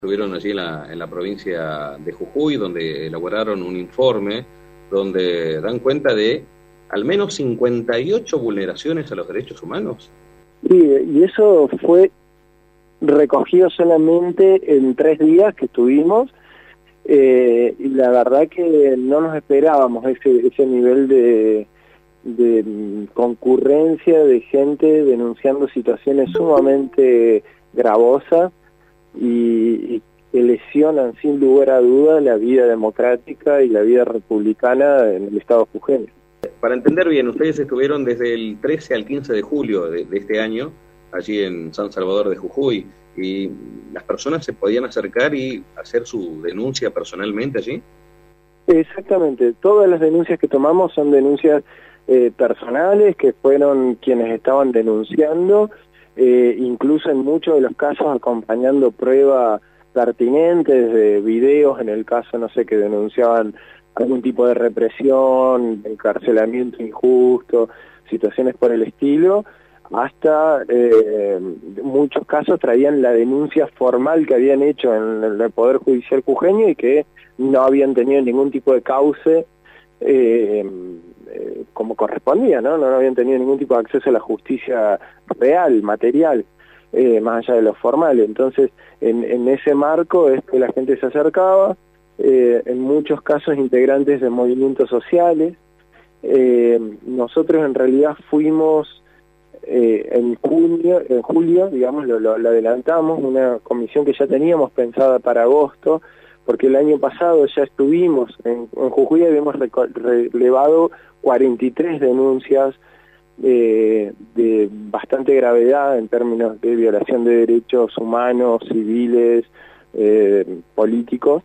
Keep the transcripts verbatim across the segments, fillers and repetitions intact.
Estuvieron allí en la, en la provincia de Jujuy, donde elaboraron un informe donde dan cuenta de al menos cincuenta y ocho vulneraciones a los derechos humanos. Sí, y eso fue recogido solamente en tres días que estuvimos, eh, y la verdad que no nos esperábamos ese, ese nivel de, de concurrencia de gente denunciando situaciones sumamente gravosas y, y que lesionan sin lugar a duda la vida democrática y la vida republicana en el estado jujeño. Para entender bien, ustedes estuvieron desde el trece al quince de julio de, de este año, allí en San Salvador de Jujuy, y las personas se podían acercar y hacer su denuncia personalmente allí. Exactamente, todas las denuncias que tomamos son denuncias eh, personales, que fueron quienes estaban denunciando, eh, incluso en muchos de los casos acompañando pruebas pertinentes de videos, en el caso, no sé, que denunciaban algún tipo de represión, encarcelamiento injusto, situaciones por el estilo, hasta eh, muchos casos traían la denuncia formal que habían hecho en el Poder Judicial jujeño y que no habían tenido ningún tipo de cauce eh, eh, como correspondía, ¿no? No habían tenido ningún tipo de acceso a la justicia real, material, eh, más allá de lo formal. Entonces, en, en ese marco es que la gente se acercaba, eh, en muchos casos integrantes de movimientos sociales. Eh, nosotros en realidad fuimos eh, en junio, en julio, digamos, lo, lo, lo adelantamos, una comisión que ya teníamos pensada para agosto, porque el año pasado ya estuvimos en, en Jujuy, habíamos relevado cuarenta y tres denuncias eh, de bastante gravedad en términos de violación de derechos humanos, civiles, eh, políticos.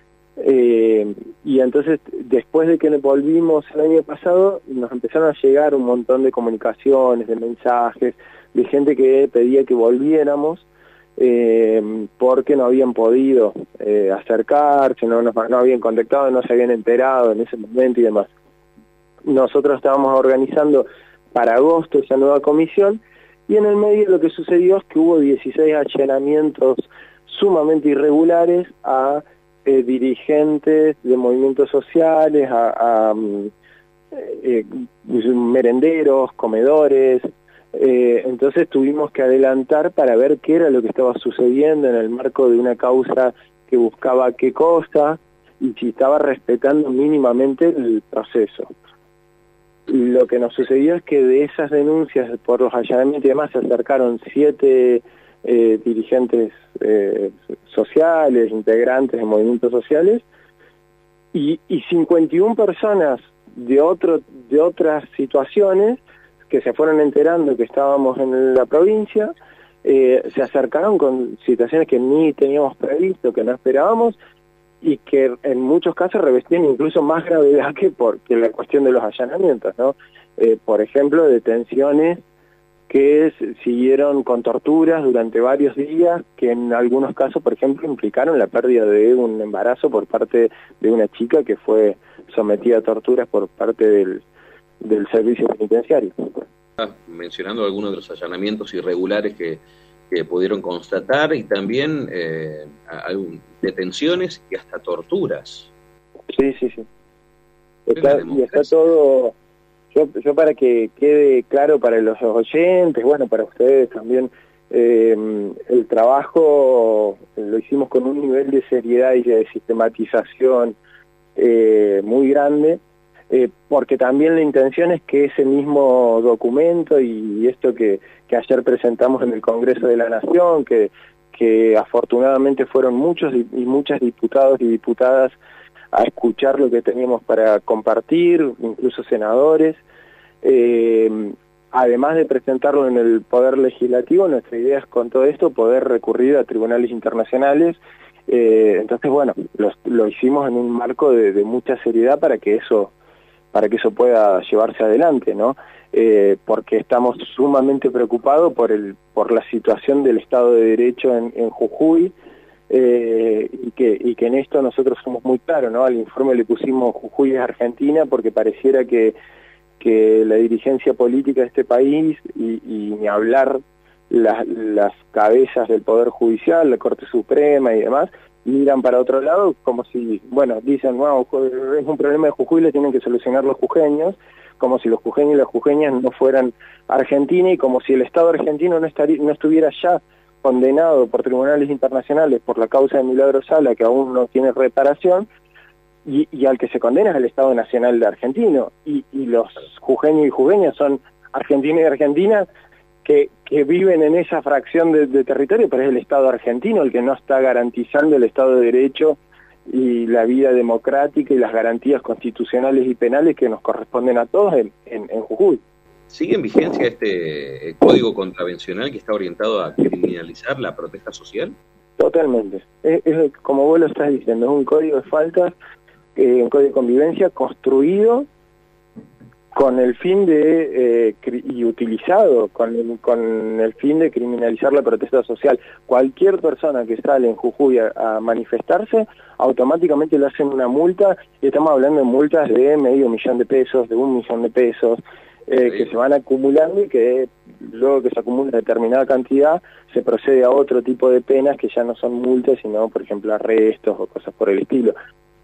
Eh, y entonces, después de que nos volvimos el año pasado, nos empezaron a llegar un montón de comunicaciones, de mensajes, de gente que pedía que volviéramos, eh, porque no habían podido eh, acercarse, no, nos, no habían contactado, no se habían enterado en ese momento y demás. Nosotros estábamos organizando para agosto esa nueva comisión, y en el medio lo que sucedió es que hubo dieciséis allanamientos sumamente irregulares a Eh, dirigentes de movimientos sociales, a, a eh, merenderos, comedores. Eh, entonces tuvimos que adelantar para ver qué era lo que estaba sucediendo en el marco de una causa que buscaba qué cosa y si estaba respetando mínimamente el proceso. Lo que nos sucedió es que de esas denuncias por los allanamientos y demás se acercaron siete Eh, dirigentes eh, sociales, integrantes de movimientos sociales, y, y cincuenta y una personas de, otro, de otras situaciones que se fueron enterando que estábamos en la provincia, eh, se acercaron con situaciones que ni teníamos previsto, que no esperábamos, y que en muchos casos revestían incluso más gravedad que, por, que la cuestión de los allanamientos, ¿no? Eh, por ejemplo, detenciones que siguieron con torturas durante varios días, que en algunos casos, por ejemplo, implicaron la pérdida de un embarazo por parte de una chica que fue sometida a torturas por parte del, del servicio penitenciario. Mencionando algunos de los allanamientos irregulares que, que pudieron constatar, y también eh, detenciones y hasta torturas. Sí, sí, sí. Está, y está todo... Yo, yo para que quede claro para los oyentes, bueno, para ustedes también, eh, el trabajo lo hicimos con un nivel de seriedad y de sistematización eh, muy grande, eh, porque también la intención es que ese mismo documento y esto que, que ayer presentamos en el Congreso de la Nación, que, que afortunadamente fueron muchos y muchas diputados y diputadas a escuchar lo que teníamos para compartir, incluso senadores. Eh, además de presentarlo en el Poder Legislativo, nuestra idea es con todo esto poder recurrir a tribunales internacionales. Eh, entonces, bueno, lo, lo hicimos en un marco de, de mucha seriedad para que eso para que eso pueda llevarse adelante, ¿no? Eh, porque estamos sumamente preocupados por el por la situación del Estado de Derecho en, en Jujuy. Eh, y, que, y que en esto nosotros somos muy claros, ¿no? Al informe le pusimos Jujuy es Argentina porque pareciera que, que la dirigencia política de este país y, y ni hablar las, las cabezas del Poder Judicial, la Corte Suprema y demás, miran para otro lado como si, bueno, dicen, no, es un problema de Jujuy, le tienen que solucionar los jujeños, como si los jujeños y las jujeñas no fueran Argentina y como si el Estado argentino no, estaría, no estuviera ya condenado por tribunales internacionales por la causa de Milagro Sala, que aún no tiene reparación, y, y al que se condena es el Estado Nacional de Argentino, y, y los jujeños y jujeñas son argentinos y argentinas que, que viven en esa fracción de, de territorio, pero es el Estado argentino el que no está garantizando el Estado de Derecho y la vida democrática y las garantías constitucionales y penales que nos corresponden a todos en, en, en Jujuy. ¿Sigue en vigencia este código contravencional que está orientado a criminalizar la protesta social? Totalmente. Es, es como vos lo estás diciendo, es un código de faltas, eh, un código de convivencia construido con el fin de, eh, y utilizado con el, con el fin de criminalizar la protesta social. Cualquier persona que sale en Jujuy a, a manifestarse, automáticamente le hacen una multa, y estamos hablando de multas de medio millón de pesos, de un millón de pesos, eh, sí. que se van acumulando y que luego que se acumula determinada cantidad, se procede a otro tipo de penas que ya no son multas, sino, por ejemplo, arrestos o cosas por el estilo.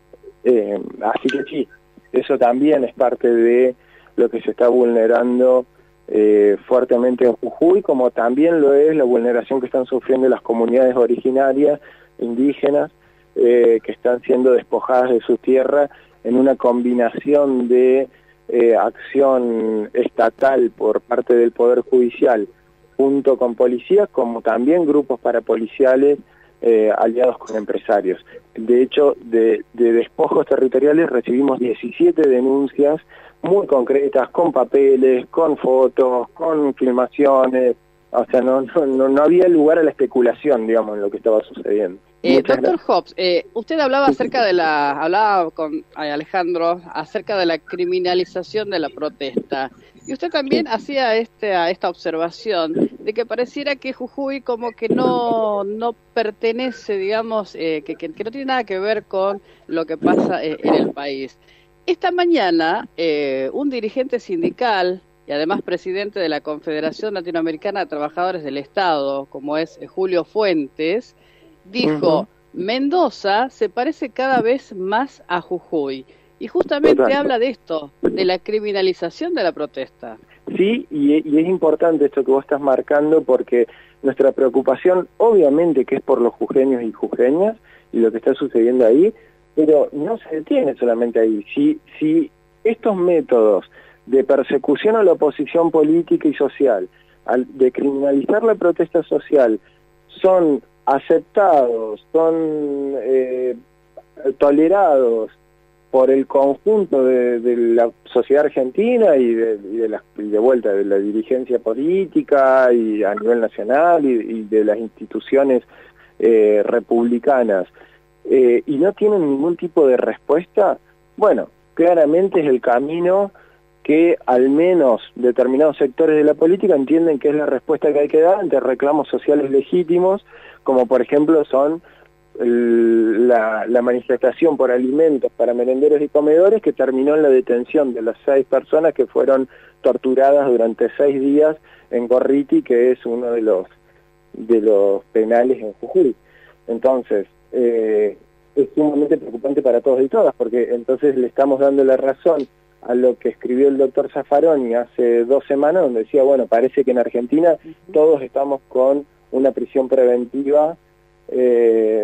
Eh, así que sí, eso también es parte de lo que se está vulnerando eh, fuertemente en Jujuy, como también lo es la vulneración que están sufriendo las comunidades originarias, indígenas, eh, que están siendo despojadas de su tierra en una combinación de eh, acción estatal por parte del Poder Judicial, junto con policías, como también grupos parapoliciales eh, aliados con empresarios. De hecho, de, de despojos territoriales recibimos diecisiete denuncias muy concretas, con papeles, con fotos, con filmaciones, o sea, no, no, no había lugar a la especulación, digamos, en lo que estaba sucediendo. Eh, doctor Hobbs, eh, usted hablaba acerca de la, hablaba con Alejandro acerca de la criminalización de la protesta, y usted también sí. hacía este, esta observación de que pareciera que Jujuy como que no, no pertenece, digamos, eh, que, que, que no tiene nada que ver con lo que pasa eh, en el país. Esta mañana, eh, un dirigente sindical y además presidente de la Confederación Latinoamericana de Trabajadores del Estado, como es Julio Fuentes, dijo, uh-huh. Mendoza se parece cada vez más a Jujuy. Y justamente Total. habla de esto, de la criminalización de la protesta. Sí, y, y es importante esto que vos estás marcando, porque nuestra preocupación, obviamente que es por los jujeños y jujeñas, y lo que está sucediendo ahí, pero no se detiene solamente ahí. Si, si estos métodos de persecución a la oposición política y social, al, de criminalizar la protesta social, son aceptados, son eh, tolerados por el conjunto de, de la sociedad argentina y de, y de, la, y de vuelta de la dirigencia política y a nivel nacional y, y de las instituciones eh, republicanas, eh, y no tienen ningún tipo de respuesta, bueno, claramente es el camino que al menos determinados sectores de la política entienden que es la respuesta que hay que dar ante reclamos sociales legítimos, como por ejemplo son el, la, la manifestación por alimentos para merenderos y comedores, que terminó en la detención de las seis personas que fueron torturadas durante seis días en Gorriti, que es uno de los de los penales en Jujuy. Entonces, eh, es sumamente preocupante para todos y todas, porque entonces le estamos dando la razón a lo que escribió el doctor Zaffaroni hace dos semanas, donde decía, bueno, parece que en Argentina uh-huh. todos estamos con una prisión preventiva eh,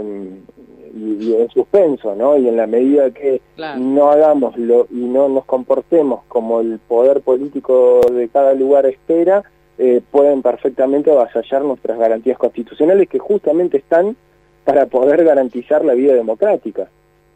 y, y en suspenso, ¿no? Y en la medida que claro. no hagamos lo, y no nos comportemos como el poder político de cada lugar espera, eh, pueden perfectamente avasallar nuestras garantías constitucionales, que justamente están para poder garantizar la vida democrática.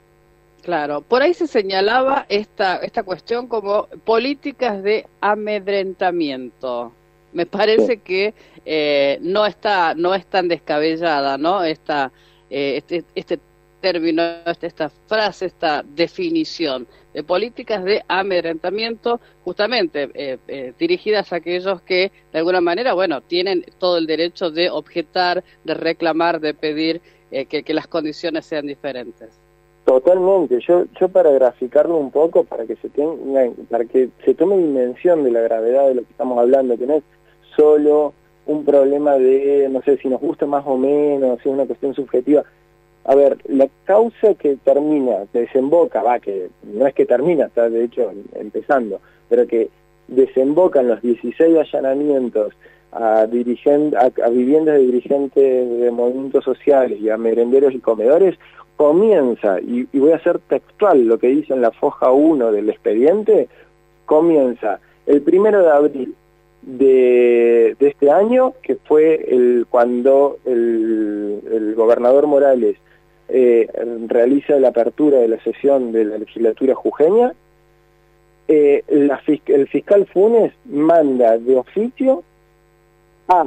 Claro, por ahí se señalaba esta esta cuestión como políticas de amedrentamiento. Me parece sí. que eh, no está no es tan descabellada, ¿no? Esta eh, este este término, esta, esta frase, esta definición de políticas de amedrentamiento, justamente eh, eh, dirigidas a aquellos que de alguna manera, bueno, tienen todo el derecho de objetar, de reclamar, de pedir eh, que, que las condiciones sean diferentes. Totalmente. Yo yo para graficarlo un poco, para que se tenga, para que se tome dimensión de la gravedad de lo que estamos hablando, que no es solo un problema de, no sé, si nos gusta más o menos, si es una cuestión subjetiva. A ver, la causa que termina, que desemboca, va, que no es que termina, está de hecho empezando, pero que desembocan los dieciséis allanamientos a, dirigent, a, a viviendas de dirigentes de movimientos sociales y a merenderos y comedores, comienza, y, y voy a hacer textual lo que dice en la foja uno del expediente, comienza el primero de abril de, de este año, que fue el cuando el, el gobernador Morales eh, realiza la apertura de la sesión de la legislatura jujeña. Eh, la, el fiscal Funes manda de oficio a,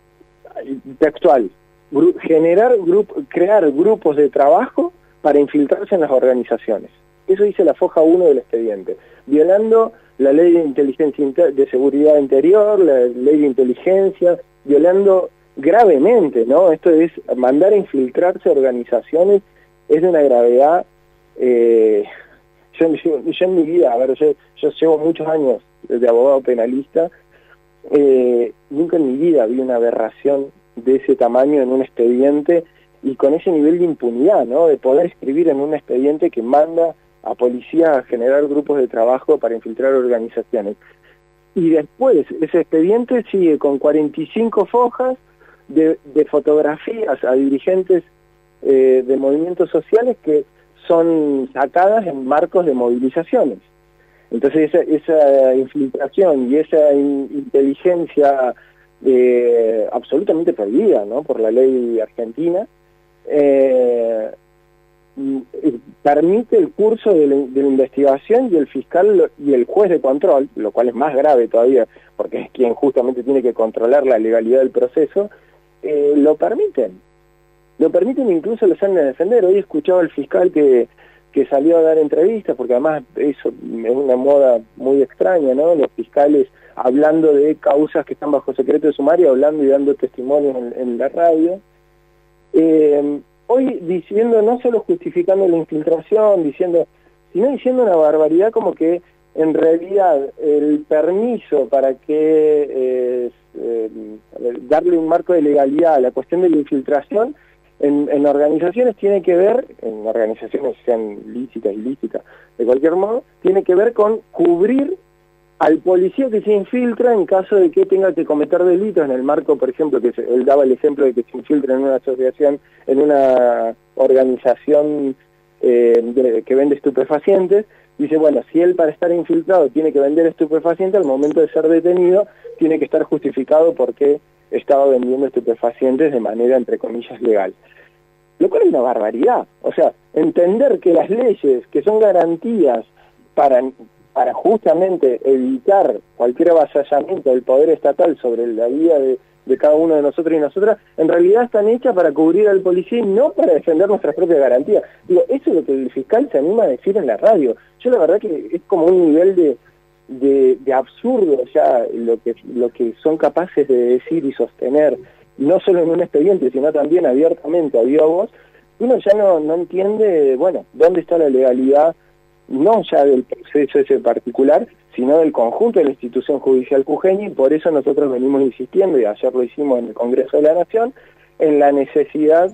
textual, gru, generar grup, crear grupos de trabajo para infiltrarse en las organizaciones. Eso dice la foja uno del expediente, violando la ley de inteligencia inter, de seguridad interior, la ley de inteligencia, violando gravemente, ¿no? Esto es mandar a infiltrarse organizaciones, es de una gravedad. eh, Yo, yo, yo en mi vida, a ver, yo, yo llevo muchos años de abogado penalista, eh, nunca en mi vida vi una aberración de ese tamaño en un expediente y con ese nivel de impunidad, ¿no? De poder escribir en un expediente que manda a policías a generar grupos de trabajo para infiltrar organizaciones. Y después ese expediente sigue con cuarenta y cinco fojas de, de fotografías a dirigentes eh, de movimientos sociales que son sacadas en marcos de movilizaciones. Entonces esa, esa infiltración y esa in, inteligencia eh, absolutamente prohibida, ¿no?, por la ley argentina, eh, permite el curso de la, de la investigación, y el fiscal y el juez de control, lo cual es más grave todavía, porque es quien justamente tiene que controlar la legalidad del proceso, eh, lo permiten. Lo permiten, incluso lo salen a defender. Hoy he escuchado al fiscal que, que salió a dar entrevistas, porque además eso es una moda muy extraña, ¿no? Los fiscales hablando de causas que están bajo secreto de sumario, hablando y dando testimonios en, en la radio. Eh, hoy diciendo, no solo justificando la infiltración, diciendo, sino diciendo una barbaridad como que en realidad el permiso para que eh, eh, darle un marco de legalidad a la cuestión de la infiltración En, en organizaciones tiene que ver, en organizaciones sean lícitas, ilícitas, de cualquier modo, tiene que ver con cubrir al policía que se infiltra en caso de que tenga que cometer delitos, en el marco, por ejemplo, que se, él daba el ejemplo de que se infiltra en una asociación, en una organización eh, de, que vende estupefacientes. Dice, bueno, si él para estar infiltrado tiene que vender estupefacientes, al momento de ser detenido tiene que estar justificado porque estaba vendiendo estupefacientes de manera, entre comillas, legal. Lo cual es una barbaridad. O sea, entender que las leyes, que son garantías para, para justamente evitar cualquier avasallamiento del poder estatal sobre la vida de, de cada uno de nosotros y nosotras, en realidad están hechas para cubrir al policía y no para defender nuestras propias garantías. Digo, eso es lo que el fiscal se anima a decir en la radio. Yo la verdad que es como un nivel de De, de absurdo ya lo que lo que son capaces de decir y sostener, no solo en un expediente, sino también abiertamente a viva voz. Uno ya no, no entiende, bueno, dónde está la legalidad, no ya del proceso ese particular, sino del conjunto de la institución judicial jujeña, y por eso nosotros venimos insistiendo, y ayer lo hicimos en el Congreso de la Nación, en la necesidad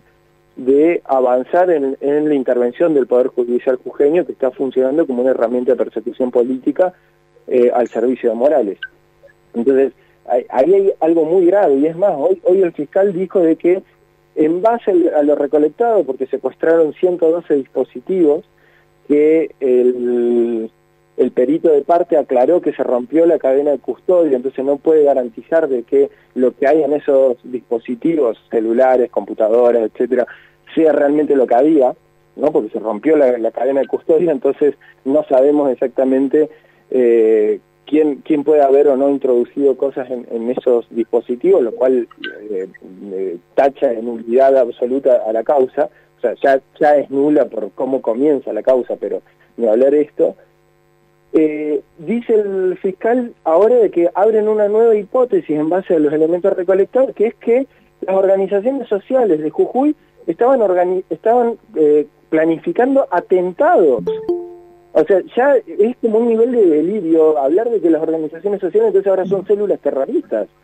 de avanzar en, en la intervención del Poder Judicial jujeño, que está funcionando como una herramienta de persecución política Eh, al servicio de Morales. Entonces, ahí hay algo muy grave, y es más, hoy, hoy el fiscal dijo de que en base a lo recolectado, porque secuestraron ciento doce dispositivos, que el, el perito de parte aclaró que se rompió la cadena de custodia, entonces no puede garantizar de que lo que hay en esos dispositivos, celulares, computadoras, etcétera, sea realmente lo que había, ¿no? Porque se rompió la, la cadena de custodia, entonces no sabemos exactamente Eh, quién, quién puede haber o no introducido cosas en, en esos dispositivos, lo cual eh, eh, tacha de nulidad absoluta a la causa. O sea, ya, ya es nula por cómo comienza la causa, pero ni hablar esto. Eh, dice el fiscal ahora de que abren una nueva hipótesis en base a los elementos recolectados, que es que las organizaciones sociales de Jujuy estaban, organi estaban eh, planificando atentados. O sea, ya es como un nivel de delirio hablar de que las organizaciones sociales entonces ahora son células terroristas.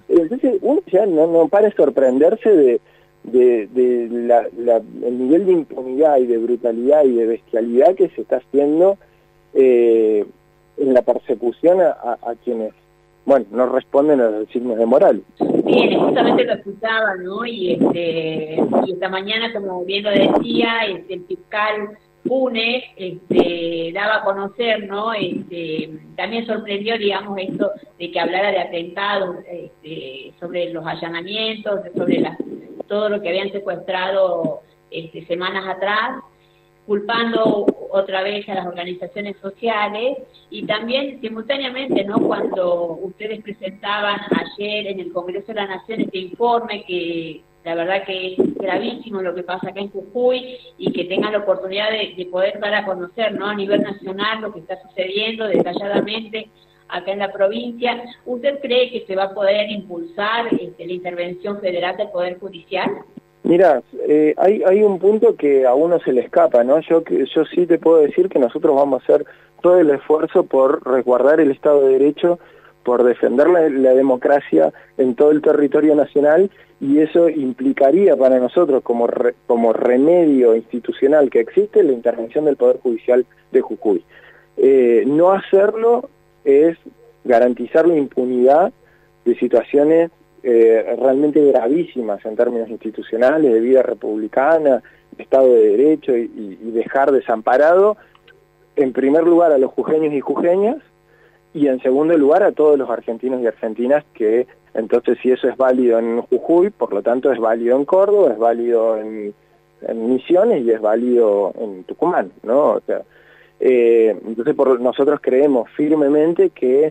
Entonces uno ya no, no para de sorprenderse de, de, de la, la, el nivel de impunidad y de brutalidad y de bestialidad que se está haciendo eh, en la persecución a, a, a quienes, bueno, no responden a los signos de moral. Bien, justamente lo escuchaba, ¿no? Y este y esta mañana, como bien lo decía, este, el fiscal Pune este, daba a conocer, ¿no? Este, también sorprendió, digamos, esto de que hablara de atentados, este, sobre los allanamientos, sobre las, todo lo que habían secuestrado este, semanas atrás, culpando otra vez a las organizaciones sociales y también simultáneamente, ¿no? Cuando ustedes presentaban ayer en el Congreso de la Nación este informe, que la verdad que es gravísimo lo que pasa acá en Jujuy, y que tengan la oportunidad de, de poder dar a conocer, ¿no? A nivel nacional lo que está sucediendo detalladamente acá en la provincia. ¿Usted cree que se va a poder impulsar este, la intervención federal del Poder Judicial? Mira, eh, hay, hay un punto que a uno se le escapa, ¿no? Yo, yo sí te puedo decir que nosotros vamos a hacer todo el esfuerzo por resguardar el Estado de Derecho, por defender la, la democracia en todo el territorio nacional, y eso implicaría para nosotros como, re, como remedio institucional que existe la intervención del Poder Judicial de Jujuy. Eh, no hacerlo es garantizar la impunidad de situaciones Eh, realmente gravísimas en términos institucionales, de vida republicana, de Estado de Derecho, y, y dejar desamparado en primer lugar a los jujeños y jujeñas, y en segundo lugar a todos los argentinos y argentinas, que entonces si eso es válido en Jujuy, por lo tanto es válido en Córdoba, es válido en, en Misiones y es válido en Tucumán, ¿no? O sea, eh, entonces por, nosotros creemos firmemente que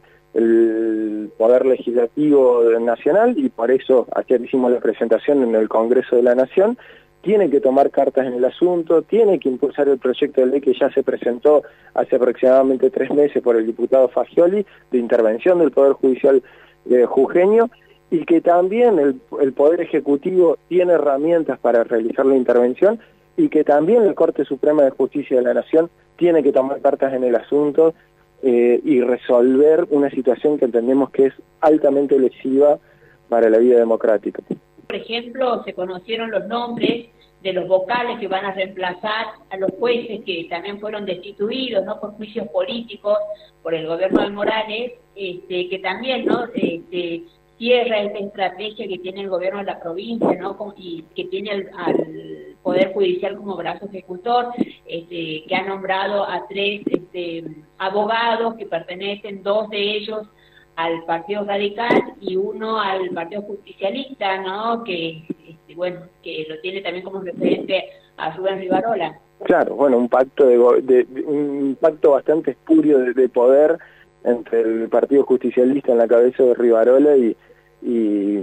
el Poder Legislativo Nacional, y por eso ayer hicimos la presentación en el Congreso de la Nación, tiene que tomar cartas en el asunto, tiene que impulsar el proyecto de ley que ya se presentó hace aproximadamente tres meses por el diputado Fagioli, de intervención del Poder Judicial eh, jujeño, y que también el, el Poder Ejecutivo tiene herramientas para realizar la intervención, y que también la Corte Suprema de Justicia de la Nación tiene que tomar cartas en el asunto, Eh, y resolver una situación que entendemos que es altamente lesiva para la vida democrática. Por ejemplo, se conocieron los nombres de los vocales que van a reemplazar a los jueces que también fueron destituidos, ¿no? Por juicios políticos por el gobierno de Morales, este, que también, ¿no? Este, cierra esta estrategia que tiene el gobierno de la provincia, ¿no? Y que tiene al, al Poder Judicial como brazo ejecutor, este, que ha nombrado a tres este, abogados que pertenecen, dos de ellos al Partido Radical y uno al Partido Justicialista, ¿no? Que, este, bueno, que lo tiene también como referente a Rubén Rivarola. Claro, bueno, un pacto de, de, de un pacto bastante espurio de, de poder entre el Partido Justicialista en la cabeza de Rivarola y y,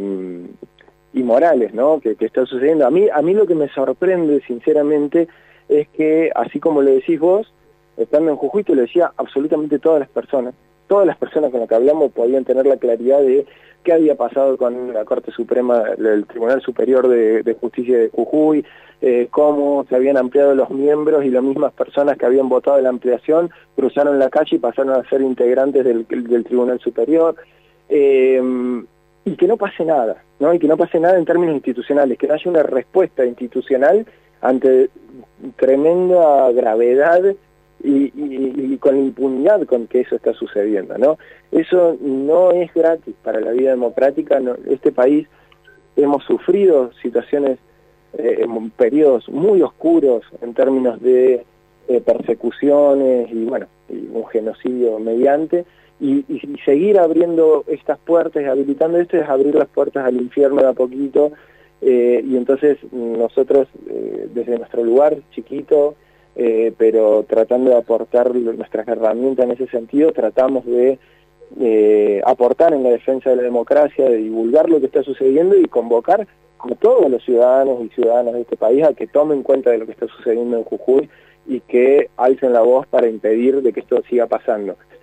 y Morales, ¿no? Que, que está sucediendo. A mí, a mí lo que me sorprende, sinceramente, es que, así como le decís vos, estando en Jujuy, te lo decía absolutamente todas las personas, todas las personas con las que hablamos podían tener la claridad de qué había pasado con la Corte Suprema, el Tribunal Superior de, de Justicia de Jujuy, eh, cómo se habían ampliado los miembros y las mismas personas que habían votado la ampliación cruzaron la calle y pasaron a ser integrantes del, del Tribunal Superior. Eh, y que no pase nada, ¿no? Y que no pase nada en términos institucionales, que no haya una respuesta institucional ante tremenda gravedad y, y, y con la impunidad con que eso está sucediendo, ¿no? Eso no es gratis para la vida democrática. No, este país hemos sufrido situaciones, eh, en periodos muy oscuros en términos de eh, persecuciones y, bueno, y un genocidio mediante. Y, y, y seguir abriendo estas puertas y habilitando esto es abrir las puertas al infierno de a poquito, eh, y entonces nosotros eh, desde nuestro lugar chiquito, eh, pero tratando de aportar nuestras herramientas en ese sentido, tratamos de eh, aportar en la defensa de la democracia, de divulgar lo que está sucediendo y convocar a todos los ciudadanos y ciudadanas de este país a que tomen cuenta de lo que está sucediendo en Jujuy y que alcen la voz para impedir de que esto siga pasando.